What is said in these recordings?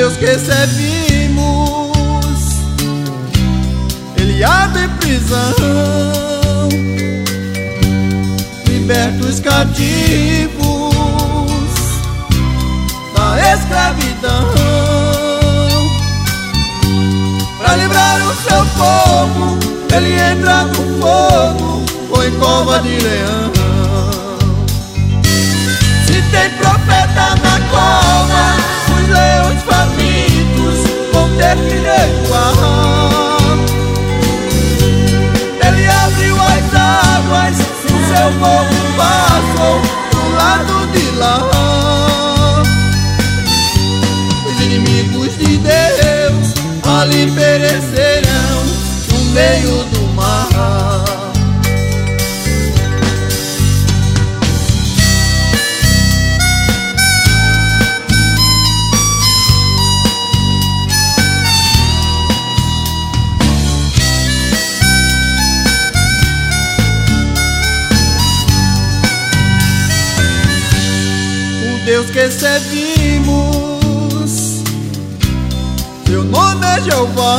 Deus que servimos, Ele abre prisão, liberta os cativos da escravidão, pra livrar o seu povo. Ele entra no fogo ou em cova de leão. Se tem profeta na cova, os leões famintos vão ter que recuar. Ele abriu as águas, o seu povo passou do lado de lá. Os inimigos de Deus ali perecerão no meio do mar. Deus que servimos, seu nome é Jeová,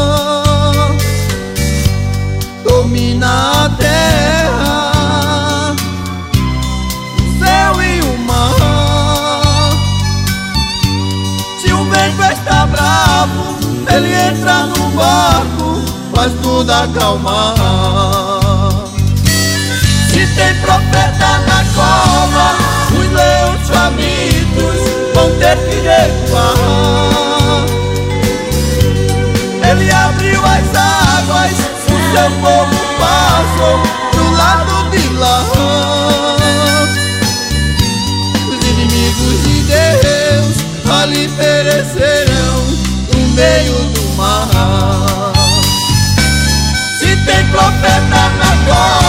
domina a terra, o céu e o mar. Se o vento está bravo, ele entra no barco, faz tudo acalmar. Se tem profeta na cova, os leões famintos vão ter que recuar. Ele abriu as águas, o seu povo passou do lado de lá. Os inimigos de Deus ali perecerão no meio do mar. Se tem profeta na cova,